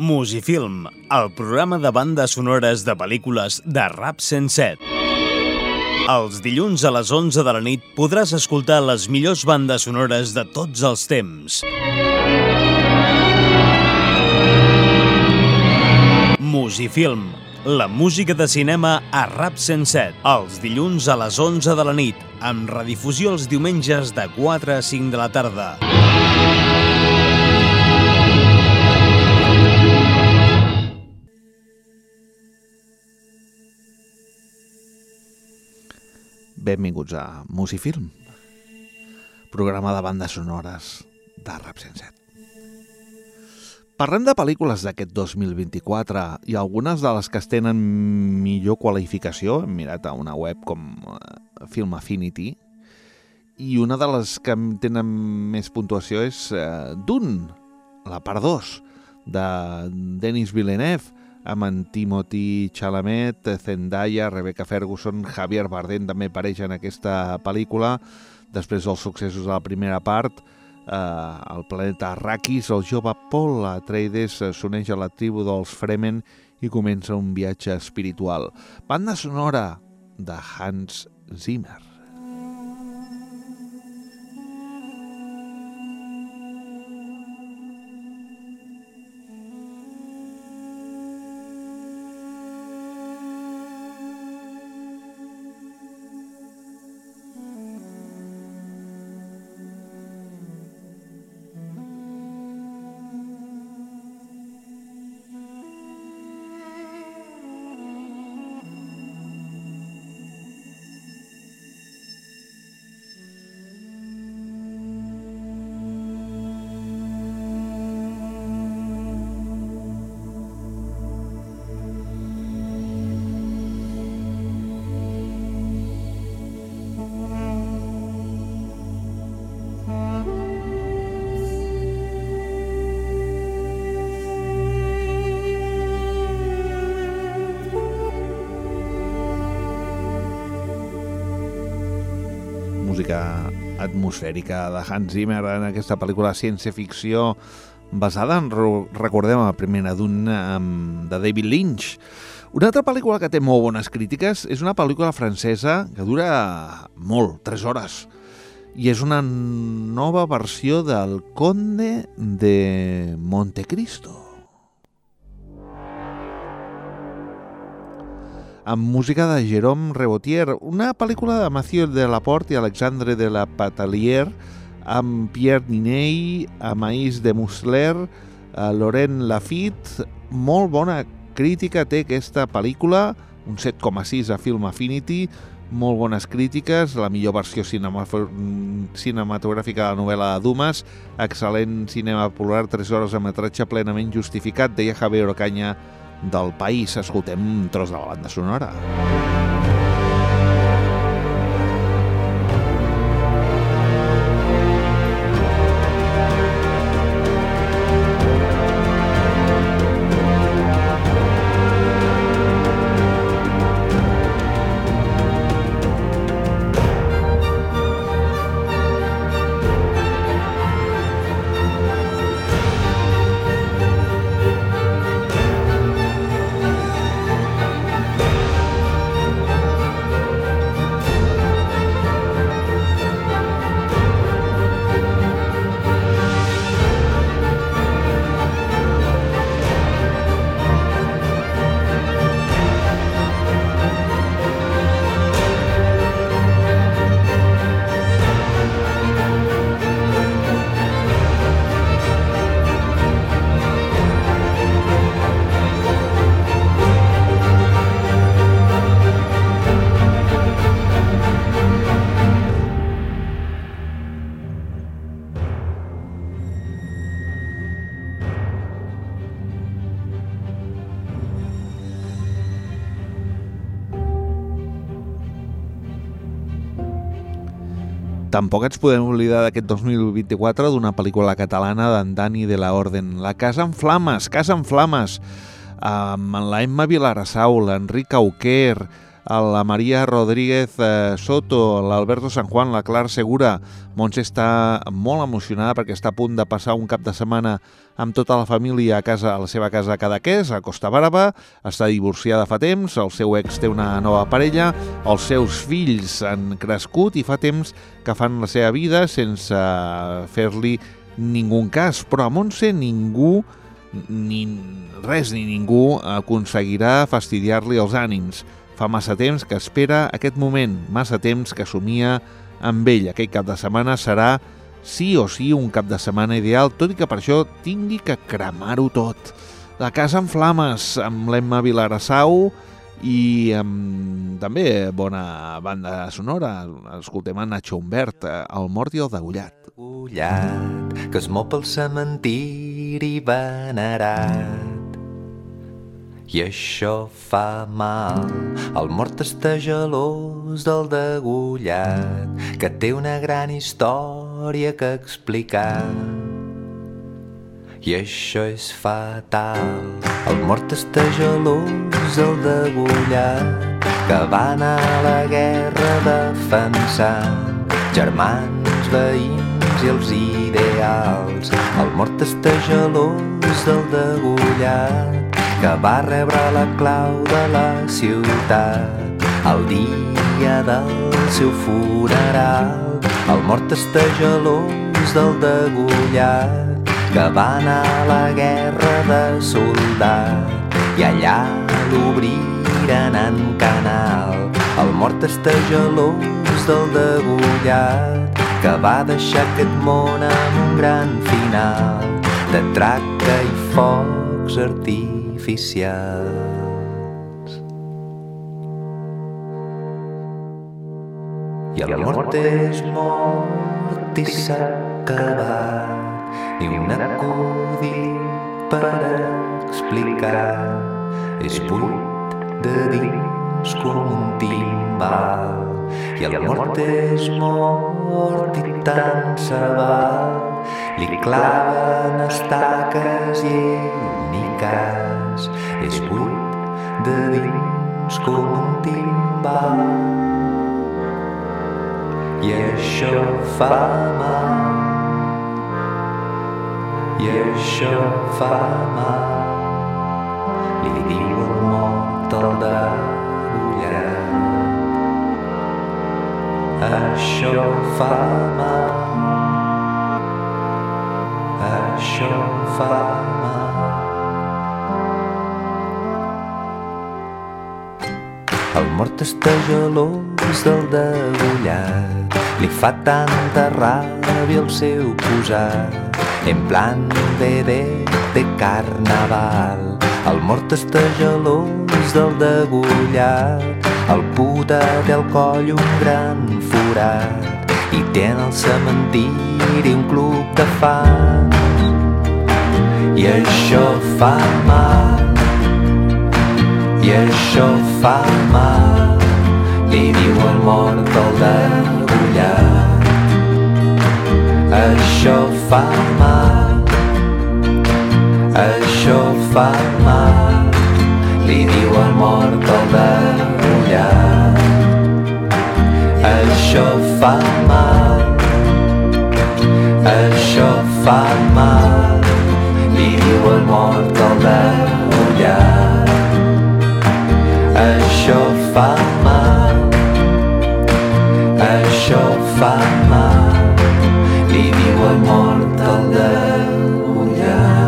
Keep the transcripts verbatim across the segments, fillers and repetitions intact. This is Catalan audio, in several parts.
Musifilm, el programa de bandes sonores de pel·lícules de Rap cent set. Els dilluns a les onze de la nit podràs escoltar les millors bandes sonores de tots els temps. Musifilm, la música de cinema a Rap cent set. Els dilluns a les onze de la nit, amb redifusió els diumenges de quatre a cinc de la tarda. Benvinguts a Musifilm, programa de bandes sonores de Rap cent set. Parlem de pel·lícules d'aquest dos mil vint-i-quatre i algunes de les que es tenen millor qualificació. Hem mirat a una web com Film Affinity i una de les que tenen més puntuació és uh, Dune, la part dos, de Denis Villeneuve, amb en Timothée Chalamet, Zendaya, Rebecca Ferguson, Javier Bardem també apareix en aquesta pel·lícula. Després dels successos de la primera part, eh, el planeta Arrakis, el jove Paul Atreides s'uneix a la tribu dels Fremen i comença un viatge espiritual. Banda sonora de Hans Zimmer. Música atmosfèrica de Hans Zimmer en aquesta pel·lícula de ciència-ficció basada en, recordem, la primera Dune de David Lynch. Una altra pel·lícula que té molt bones crítiques és una pel·lícula francesa que dura molt, tres hores, i és una nova versió del Conde de Montecristo, amb música de Jérôme Rebotier, una pel·lícula de Mathieu Delaporte i Alexandre de la Patelier, amb Pierre Niney, Amaïs de Musler, Laurent Lafitte. Molt bona crítica té aquesta pel·lícula, un set coma sis a Film Affinity, molt bones crítiques, la millor versió cinematogràfica de la novel·la de Dumas, excel·lent cinema popular, tres hores de metratge plenament justificat, deia Javier Ocaña del País. Escoltem un tros de la banda sonora. Tampoc ens podem oblidar d'aquest dos mil vint-i-quatre d'una pel·lícula catalana d'en Dani de la Orden, La Casa en Flames, Casa en Flames, amb la Emma Vilarassau, l'Enric Auquer, la Maria Rodríguez Soto, l'Alberto San Juan, la Clara Segura. Montse està molt emocionada perquè està a punt de passar un cap de setmana amb tota la família a casa, a la seva casa a Cadaqués, a Costa Brava. Està divorciada fa temps, el seu ex té una nova parella, els seus fills han crescut i fa temps que fan la seva vida sense fer-li ningú cas. Però a Montse ningú, ni res ni ningú aconseguirà fastidiar-li els ànims. Fa massa temps que espera aquest moment, massa temps que somia amb ell. Aquell cap de setmana serà sí o sí un cap de setmana ideal, tot i que per això tingui que cremar-ho tot. La casa en flames, amb l'Emma Vilarassau i amb també bona banda sonora. Escoltem a Nacho Humbert, El mort i el degollat. Degollat, que es mou pel cementiri venerat. I això fa mal, el mort està gelós del degollat, que té una gran història que explicar. I això és fatal, el mort està gelós del degollat, que va anar a la guerra defensant germans, veïns i els ideals. El mort està gelós del degollat, que va rebre la clau de la ciutat el dia del seu funeral. El mort està gelós del degollat, que va anar a la guerra de soldat i allà l'obriren en canal. El mort està gelós del degollat, que va deixar aquest món amb un gran final de traca i focs artificials. I el mort és mort i s'ha acabat, ni un acudit per explicar. És buit de dins com un timbal, i el mort és mort i tant se val. Li claven estaques i ell ni cas. És buit de dins com un timbal, i això fa mal, i això fa mal. Li diu el mort al degollat. Això fa mal, això fa mal. El mort està gelós del degollat, li fa tanta ràbia el seu posat, en plan de de, de carnaval. El mort està gelós del degollat, el puta té al coll un gran forat i té en el cementiri un club de fans. I això fa mal, i això fa mal, li diu el mort al degollat. Això fa mal, això fa mal, li diu el mort al degollat. Això fa mal, això fa mal, li diu el mort al degollat. Això fa mal, això fa mal, li diu el mort al degollat.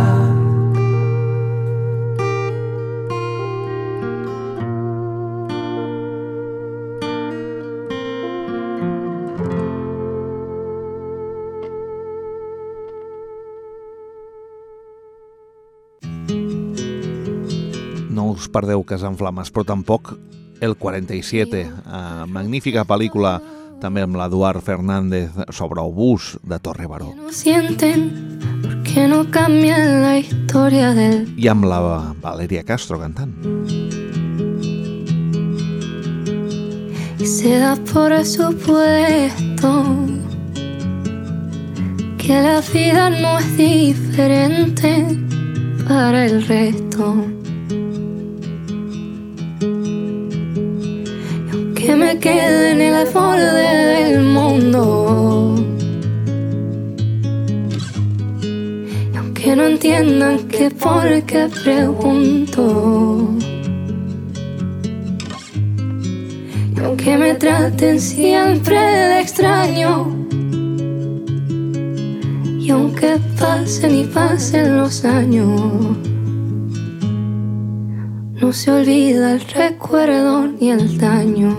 No us perdeu Casa en Flames, però tampoc El quaranta-set, eh, magnífica pel·lícula també amb l'Eduard Fernández sobre Obús de Torre Baró. No sienten porque no cambian la historia del... I amb la Valeria Castro cantant. Y se da por supuesto que la vida no es diferente para el resto. me quede en el borde del mundo. Y aunque no entiendan que por qué pregunto, y aunque me traten siempre de extraño, y aunque pasen y pasen los años, no se olvida el recuerdo ni el daño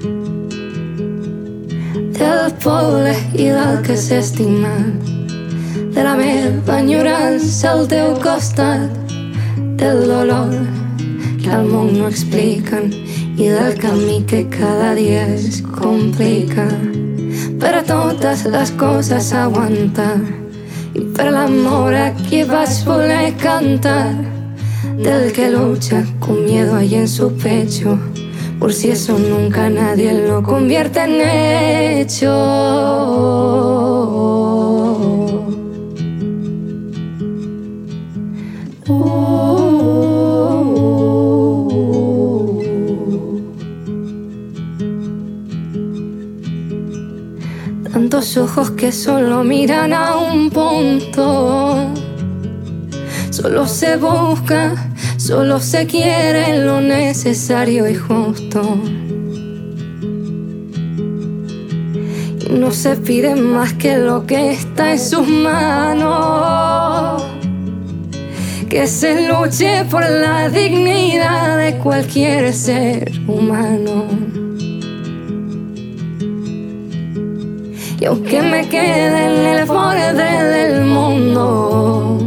del poble i del que s'ha estimat, de la meva enyorança al teu costat, del dolor que al món no expliquen i del camí que cada dia es complica. Per a totes les coses aguantar i per l'amor a qui vaig voler cantar, del que lucha con miedo ahí en su pecho, por si eso nunca nadie lo convierte en hecho. Uh, tantos ojos que solo miran a un punto, solo se busca, solo se quiere lo necesario y justo. Y no se pide más que lo que está en sus manos, que se luche por la dignidad de cualquier ser humano. Y aunque me quede en el borde del mundo,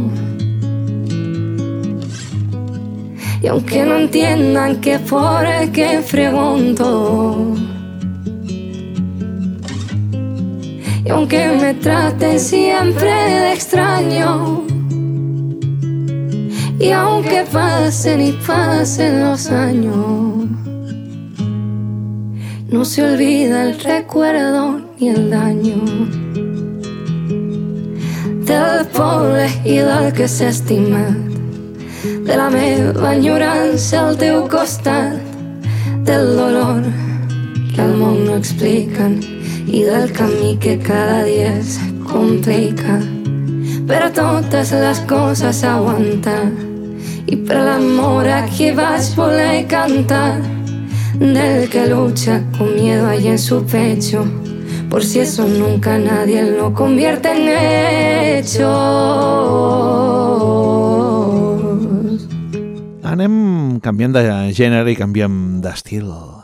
y aunque no entiendan que por qué pregunto, y aunque me traten siempre de extraño, y aunque pasen y pasen los años, no se olvida el recuerdo ni el daño del poble i del que s'ha estimat, de la meva enyorança al teu costat, del dolor que al món no expliquen i del camí que cada dia es complica. Per a totes les coses aguantar i per l'amor a qui vaig voler cantar, del que lucha con miedo ahí en su pecho, por si eso nunca nadie lo convierte en hecho. Anem canviant de gènere i canviem d'estil.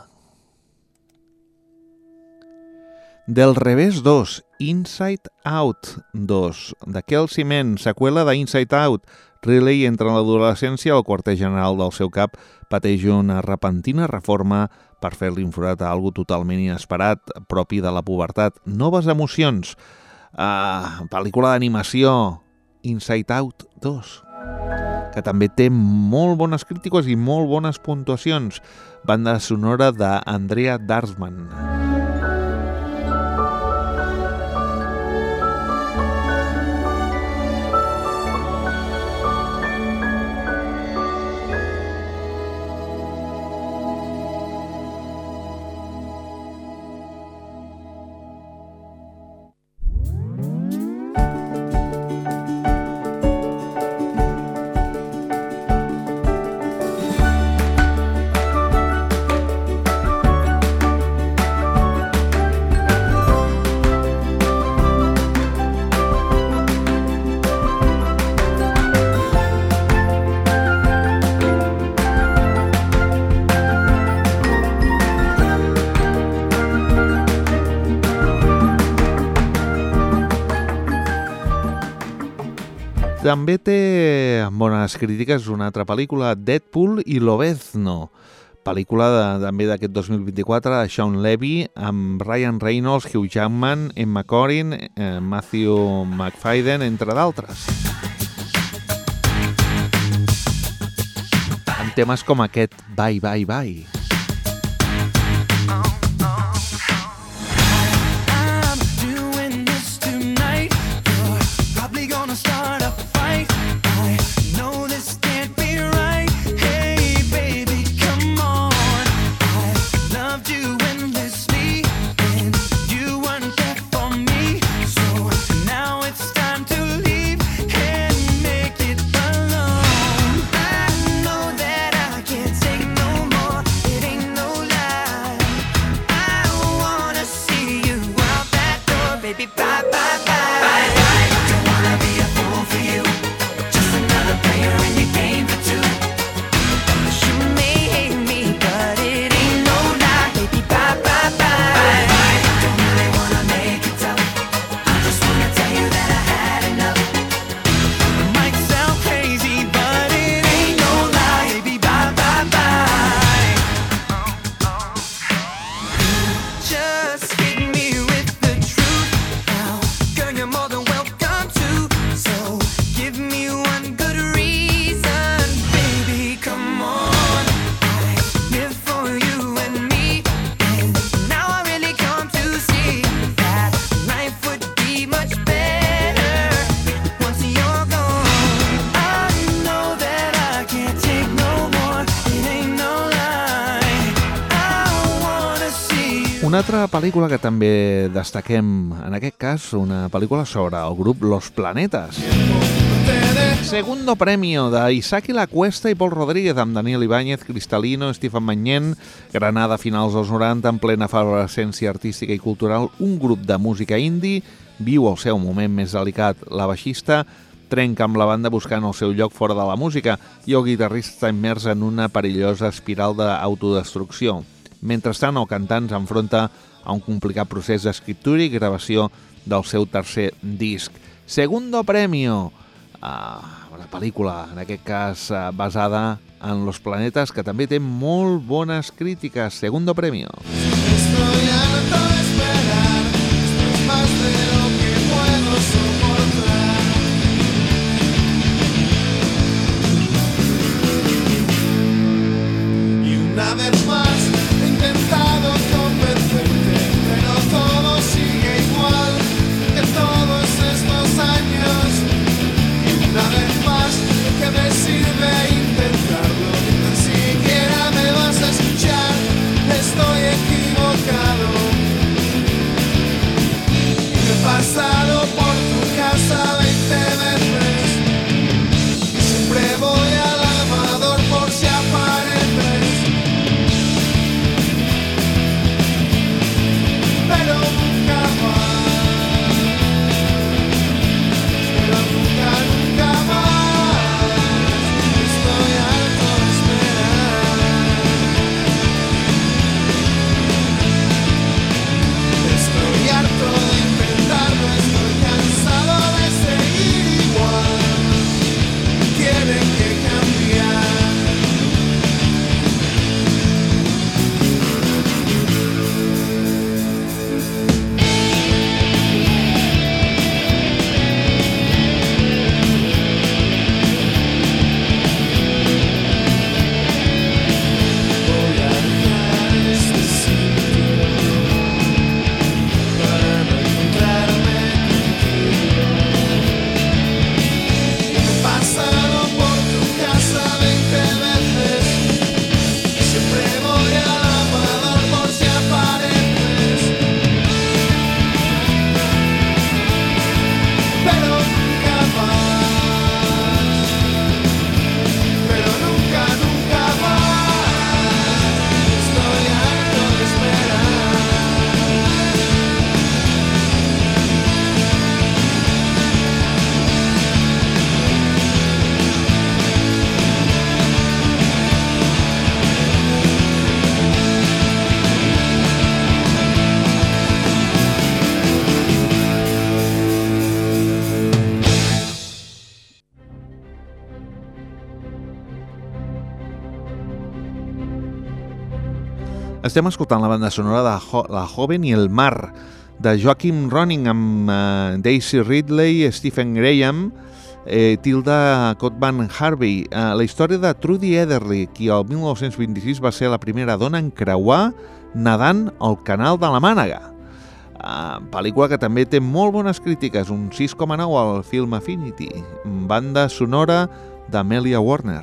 Del revés dos, Inside Out dos, de Kelsey Mann, seqüela d'Inside Out. Riley entra en l'adolescència, el quarter general del seu cap pateix una repentina reforma per fer-li un forat a algo totalment inesperat, propi de la pubertat. Noves emocions. Uh, pel·lícula d'animació, Inside Out dos, que també té molt bones crítiques i molt bones puntuacions. Banda sonora d'Andrea Darsman. També té bones crítiques una altra pel·lícula, Deadpool i Lobezno, pel·lícula de, també d'aquest dos mil vint-i-quatre de Shawn Levy, amb Ryan Reynolds, Hugh Jackman, Emma Corrin, eh, Matthew McFadden, entre d'altres. Amb temes com aquest Bye Bye Bye. This Una altra pel·lícula que també destaquem, en aquest cas, una pel·lícula sobre el grup Los Planetas. Segundo premio de Isaki La Cuesta i Pol Rodríguez amb Daniel Ibáñez, Cristalino, Stephen Magnien, Granada a finals dels noranta, en plena efervescència artística i cultural, un grup de música indie viu el seu moment més delicat. La baixista trenca amb la banda buscant el seu lloc fora de la música i el guitarrista està immers en una perillosa espiral d'autodestrucció. Mentrestant, el cantant s'enfronta a un complicat procés d'escriptura i gravació del seu tercer disc. Segundo premio, uh, una pel·lícula, en aquest cas uh, basada en Los Planetas, que també té molt bones crítiques. Segundo premio. Estoy harto de esperar, esto es más de lo que puedo soportar. Y una vez más he intentado convencerte, pero todo sigue igual que todos estos años. Y una vez más, ¿qué me sirve intentarlo? Ni siquiera me vas a escuchar, estoy equivocado. Y me he pasado por tu casa veinte veces y siempre voy al lavador por si apareces. Pero nunca más, pero nunca, nunca más. Estoy harto de esperar. Estoy harto de intentarlo, estoy cansado de seguir igual. Tienen que cambiar. Voy a dejar este sitio para no encontrarme contigo. Y me he pasado por tu casa veinte veces y siempre voy al lavador por si apareces. Pero nunca más, pero nunca, nunca más. Estoy harto de esperar. Estem escoltant la banda sonora de jo La Joven i el Mar, de Joachim Ronning, amb uh, Daisy Ridley, Stephen Graham, eh, Tilda Cotban Harvey. Uh, la història de Trudy Ederle, qui el mil nou-cents vint-i-sis va ser la primera dona en creuar nedant al canal de la Mànega. Uh, pel·lícula que també té molt bones crítiques, un sis coma nou al Film Affinity. Banda sonora d'Amelia Warner.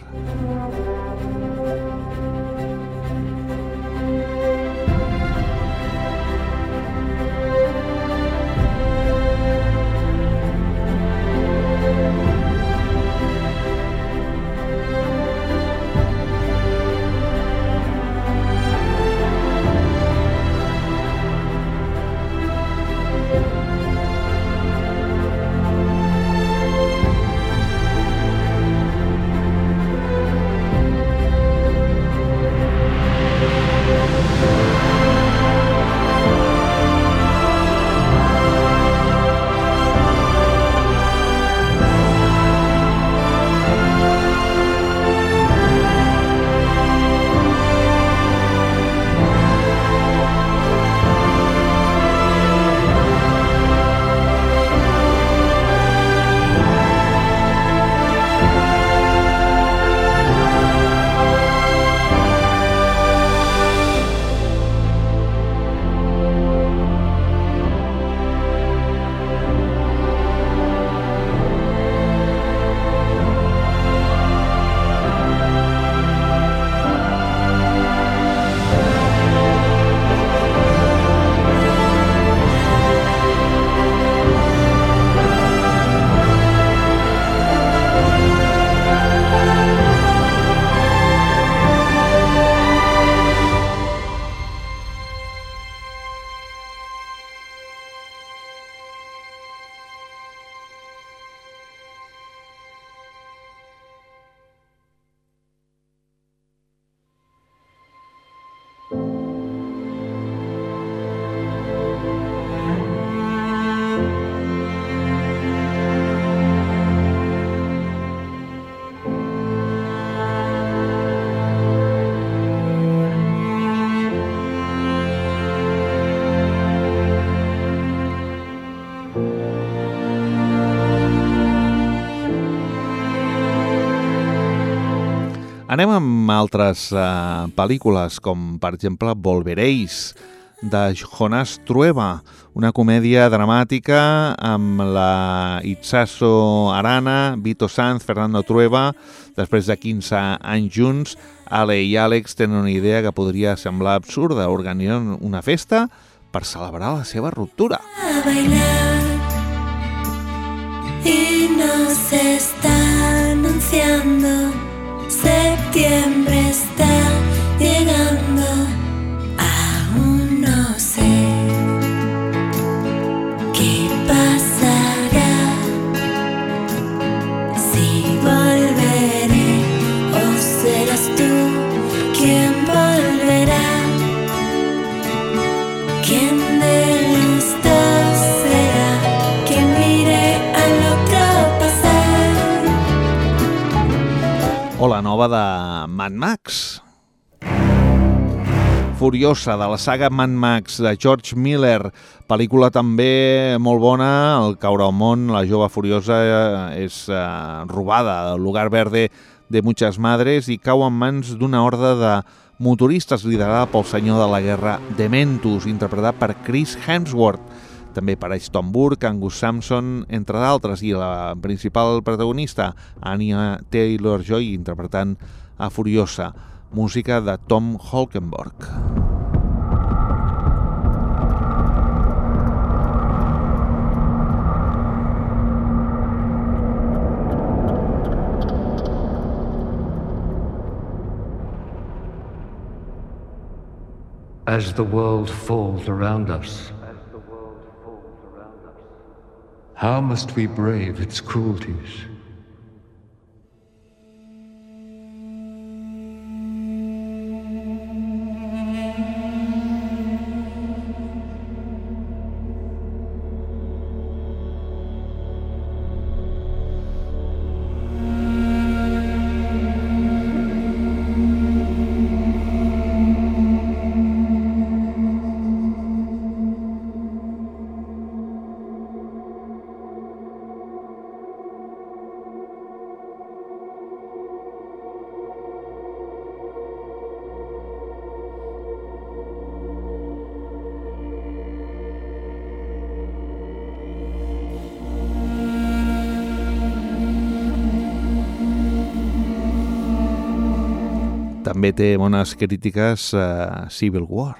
Anem amb altres uh, pel·lícules, com per exemple Volveréis, de Jonás Trueba, una comèdia dramàtica amb la Itzazo Arana, Vito Sanz, Fernando Trueba. Després de quinze anys junts, Ale i Àlex tenen una idea que podria semblar absurda: organitzar una festa per celebrar la seva ruptura. A bailar y nos está anunciando, septiembre está llegando, aún no sé qué pasará, si volveré o serás tú quien volverá, quién de los dos será quien mire al otro pasar. O la nova de Mad Max. Furiosa, de la saga Mad Max, de George Miller, pel·lícula també molt bona. Al caure al món, la jove furiosa és uh, robada del lugar verde de muchas madres i cau en mans d'una horda de motoristes liderada pel senyor de la guerra Dementus, interpretat per Chris Hemsworth. També apareix Tom Burke, Angus Sampson, entre d'altres, i la principal protagonista, Anya Taylor-Joy, interpretant a Furiosa. Música de Tom Holkenborg. As the world falls around us, how must we brave its cruelties? També té bones crítiques a Civil War.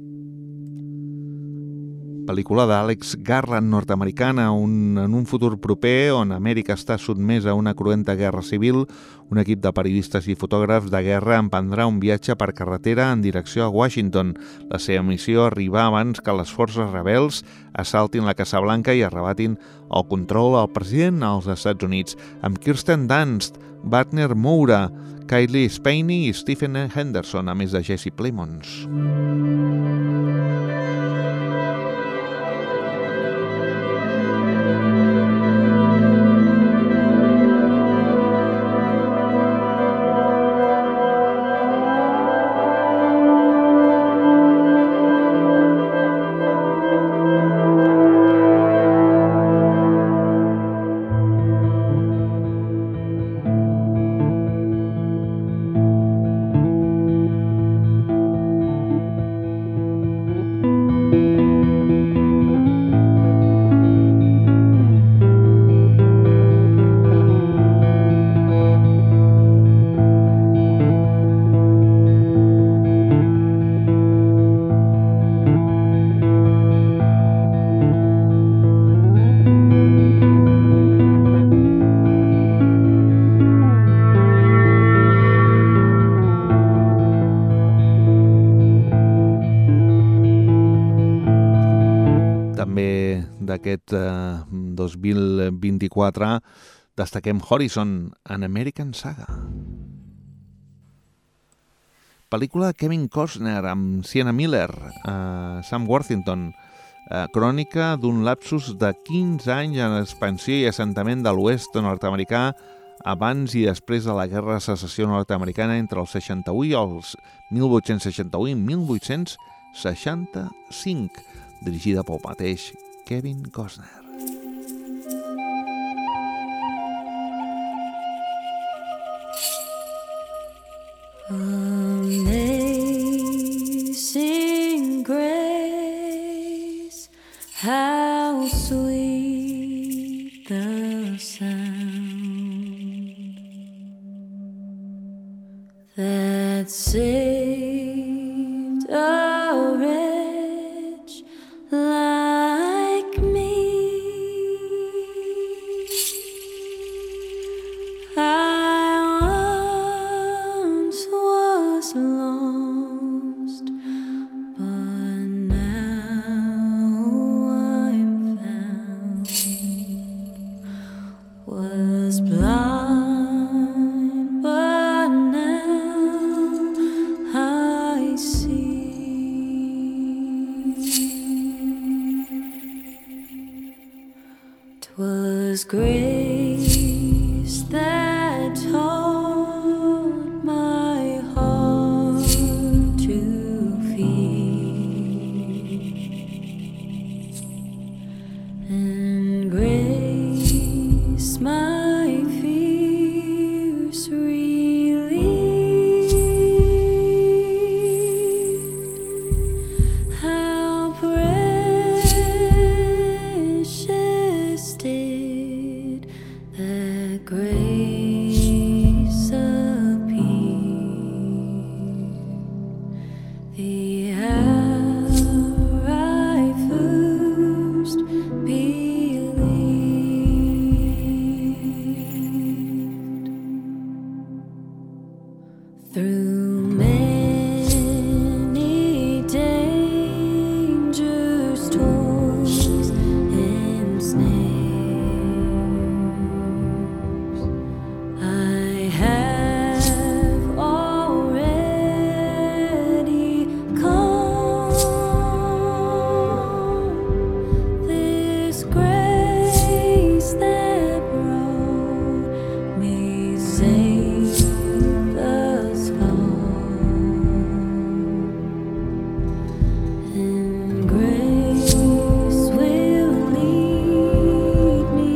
Pel·lícula d'Alex Garland nord-americana, un, en un futur proper on Amèrica està sotmesa a una cruenta guerra civil. Un equip de periodistes i fotògrafs de guerra emprendrà un viatge per carretera en direcció a Washington. La seva missió arriba abans que les forces rebels assaltin la Casa Blanca i arrebatin el control al president dels Estats Units, amb Kirsten Dunst, Wagner Moura, Kylie Spaney i Stephen Henderson, a més de Jesse Plemons. D'aquest eh, dos mil vint-i-quatre destaquem Horizon, An American Saga. Pel·lícula de Kevin Costner amb Sienna Miller, eh, Sam Worthington, eh, crònica d'un lapsus de quinze anys en expansió i assentament de l'oest nord-americà abans i després de la Guerra de Secessió nord-americana entre els seixanta-u i els mil vuit-cents seixanta-u i mil vuit-cents seixanta-cinc, dirigida pel mateix Kevin Costner. that saved a wretch like me. I once was lost, but now I'm found. Was blind, but now I see. 'Twas grace that taught my heart to feed, and grace my fears relieved. How precious did that grace appear the hour I first believed. Through many dangers, toils, and snares, I have already come. This grace that brought me safe thus far, and grace will lead me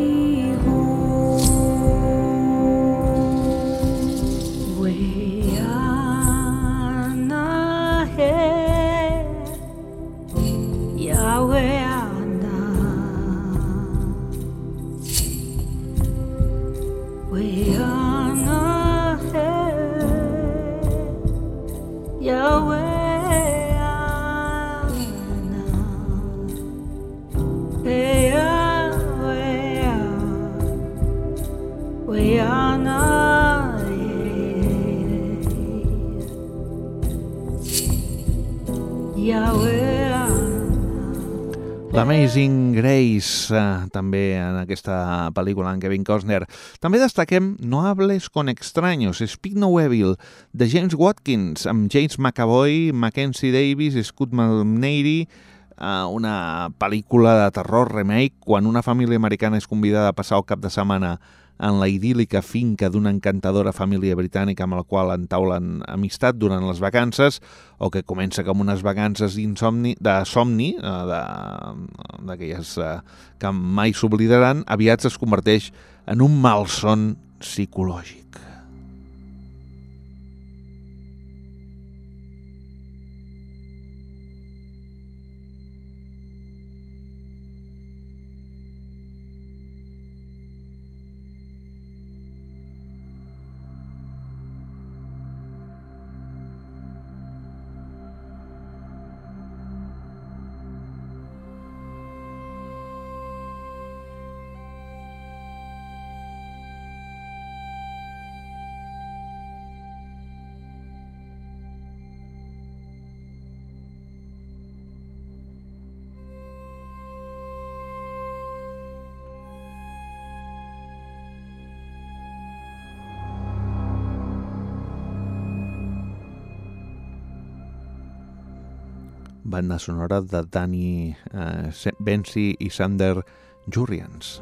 home. Way on ahead, Yahweh on way on ahead, Yahweh on way on, way on ahead, Yahweh on. L'Amazing Grace, eh, també en aquesta pel·lícula en Kevin Costner. També destaquem No hables con extraños, Speak No Evil, de James Watkins, amb James McAvoy, Mackenzie Davis, Scott McNairy, eh, una pel·lícula de terror remake quan una família americana és convidada a passar el cap de setmana en la idíl·lica finca d'una encantadora família britànica amb la qual entaulen amistat durant les vacances, o que comença com unes vacances d'insomni, de somni, eh, de- d'aquelles eh, que mai s'oblidaran, aviat es converteix en un malson psicològic. Banda sonora de Danny eh, Bensi i Sander Jurrians.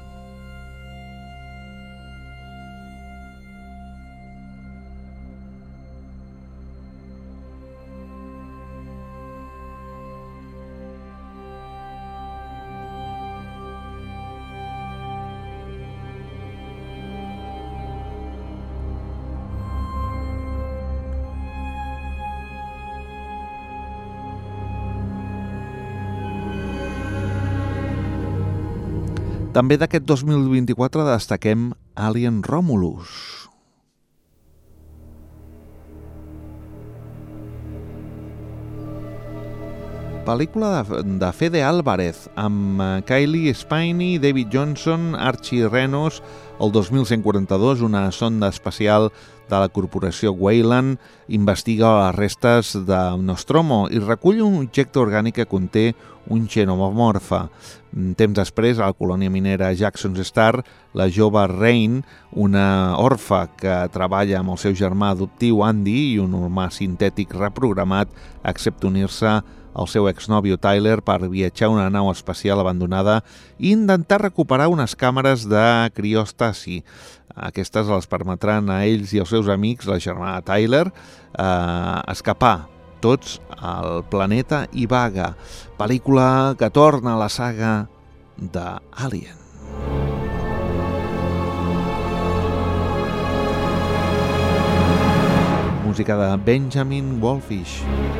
També d'aquest dos mil vint-i-quatre destaquem Alien Romulus. pel·lícula de, de Fede Álvarez, amb Kylie Spinney, David Johnson, Archie Renos. El dos mil cent quaranta-dos, una sonda espacial de la corporació Weyland investiga les restes de Nostromo i recull un objecte orgànic que conté un xenomorfe. Temps després, a la colònia minera Jackson's Star, la jove Rain, una orfa que treballa amb el seu germà adoptiu Andy i un humà sintètic reprogramat, accepta unir-se al seu exnòvio Tyler per viatjar a una nau espacial abandonada i intentar recuperar unes càmeres de criostasi. Aquestes les permetran a ells i als seus amics, la germana Tyler, eh, escapar tots al planeta Ivaga, pel·lícula que torna a la saga d'Alien. Música de Benjamin Wallfish.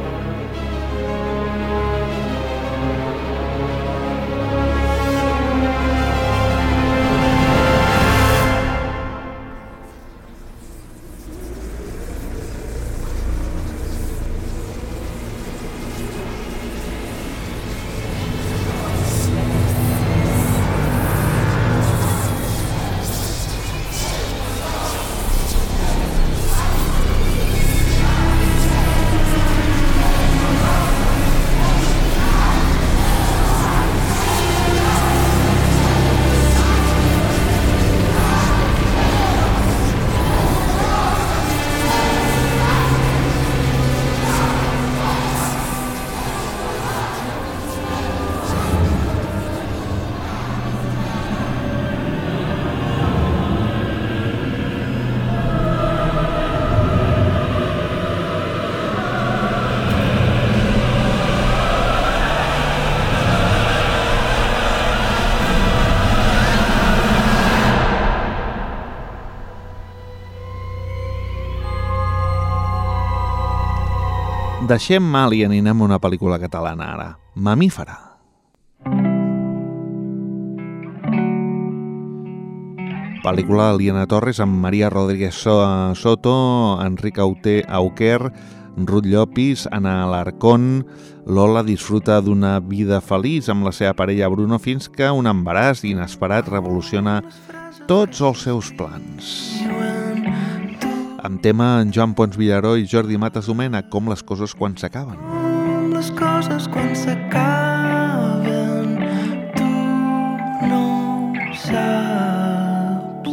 Deixem Alien i anem a una pel·lícula catalana ara, Mamífera. Pel·lícula d'Aliena Torres amb Maria Rodríguez Soto, Enric Auquer, Ruth Llopis, Ana Alarcón. Lola disfruta d'una vida feliç amb la seva parella Bruno fins que un embaràs inesperat revoluciona tots els seus plans. Amb tema en Joan Pons Villaró i Jordi Matas Domènech, Com les coses quan s'acaben. Com les coses quan s'acaben, tu no ho saps.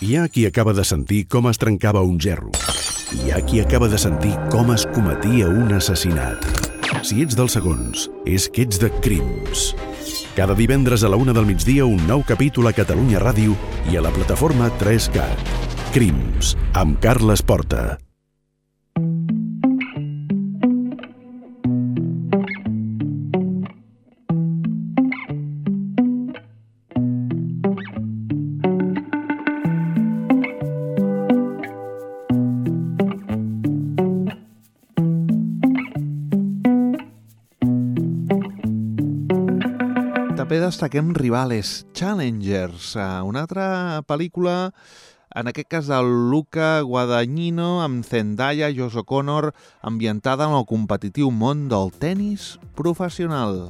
Hi ha qui acaba de sentir com es trencava un gerro. Hi ha qui acaba de sentir com es cometia un assassinat. Si ets dels segons, és que ets de Crims. Cada divendres a la una del migdia un nou capítol a Catalunya Ràdio i a la plataforma tres cat. Crims, amb Carles Porta. També destaquem Rivales, Challengers, una altra pel·lícula, en aquest cas de Luca Guadagnino, amb Zendaya, Josh O'Connor, ambientada en el competitiu món del tennis professional.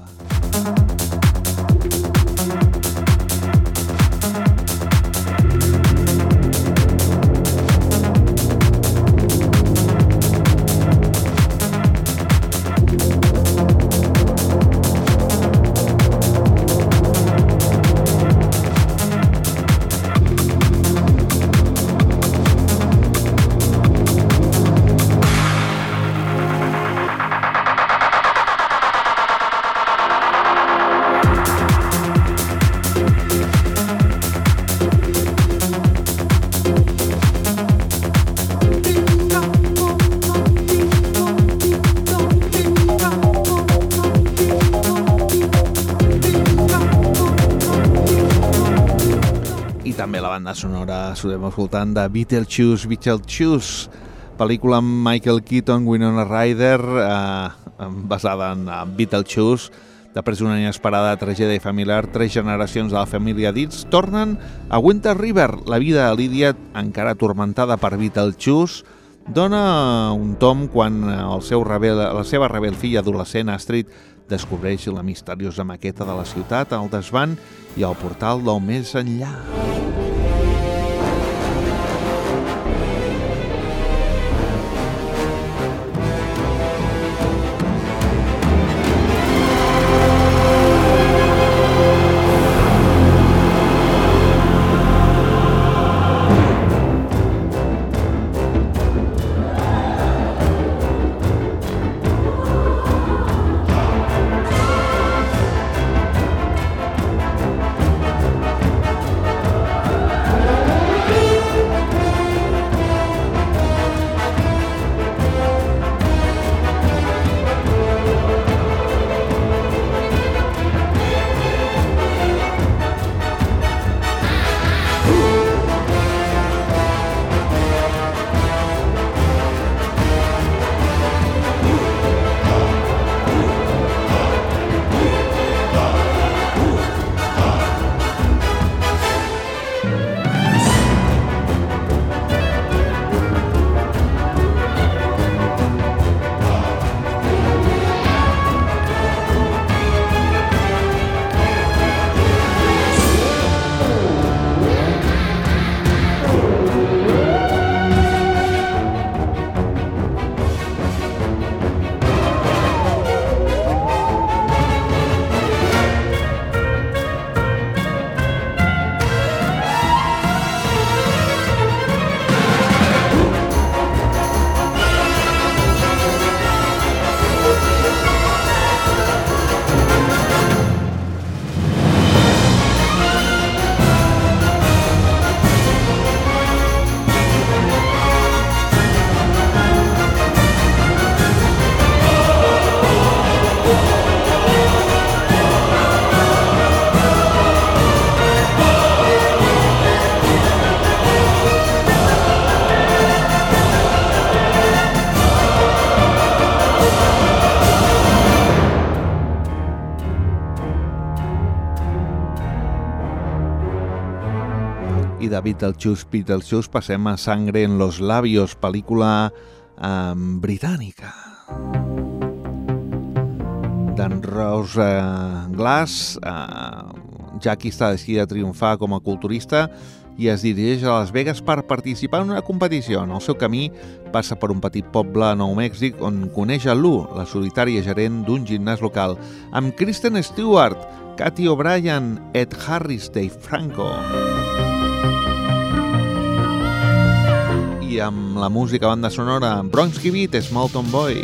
Sonora estem escoltant de Beetlejuice, Beetlejuice, pel·lícula amb Michael Keaton, Winona Ryder, eh, basada en Beetlejuice. Després d'una inesperada tragèdia familiar, tres generacions de la família Deeds tornen a Winter River. La vida de Lydia, encara atormentada per Beetlejuice, dona un tom quan el seu rebel, la seva rebel filla adolescent, Astrid, descobreix la misteriosa maqueta de la ciutat, el desván i el portal del més enllà. I de Beetlejuice, Beetlejuice passem a Sangre en los labios, pel·lícula eh, britànica d'en Rose eh, Glass. eh, Jackie està decidida a triomfar com a culturista i es dirigeix a Las Vegas per participar en una competició. En el seu camí passa per un petit poble a Nou Mèxic on coneix a Lou, la solitària gerent d'un gimnàs local, amb Kristen Stewart, Katy O'Brien, Ed Harris, Dave Franco. i amb la música banda sonora Bronski Beat, Small Town Boy.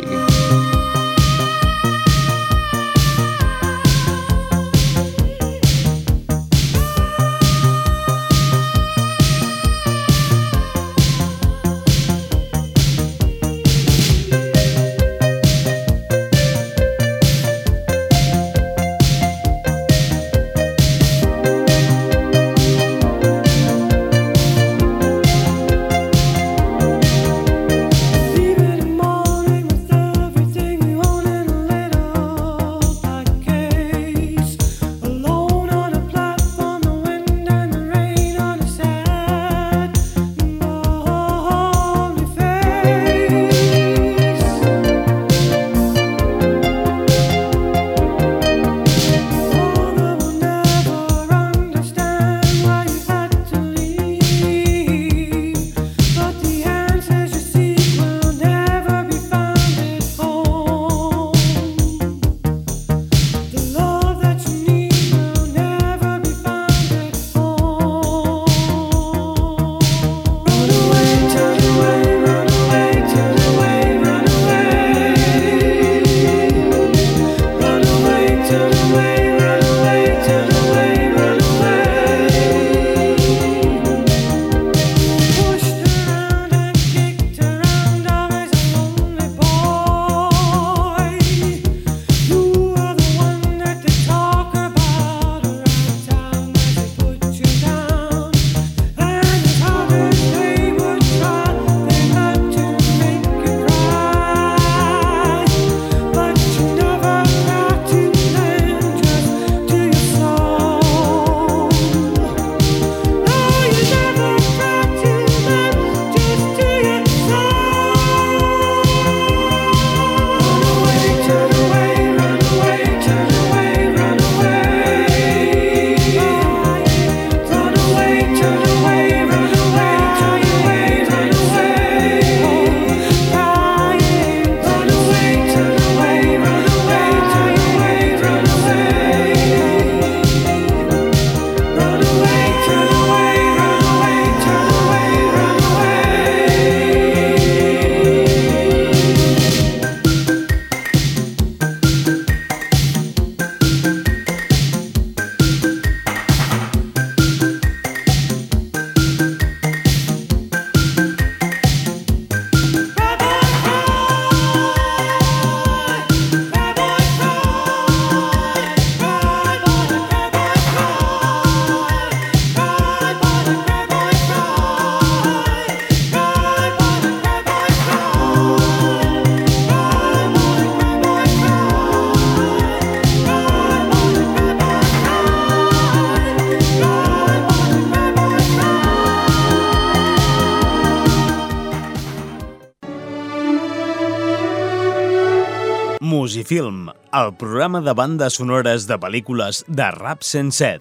Musifilm, el programa de bandes sonores de pel·lícules de Rap cent set.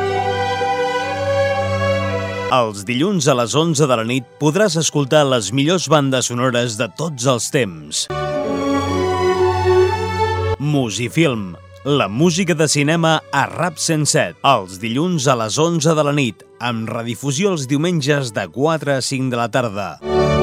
Els dilluns a les onze de la nit podràs escoltar les millors bandes sonores de tots els temps. Musifilm, la música de cinema a Rap cent set. Els dilluns a les onze de la nit, amb redifusió els diumenges de quatre a cinc de la tarda.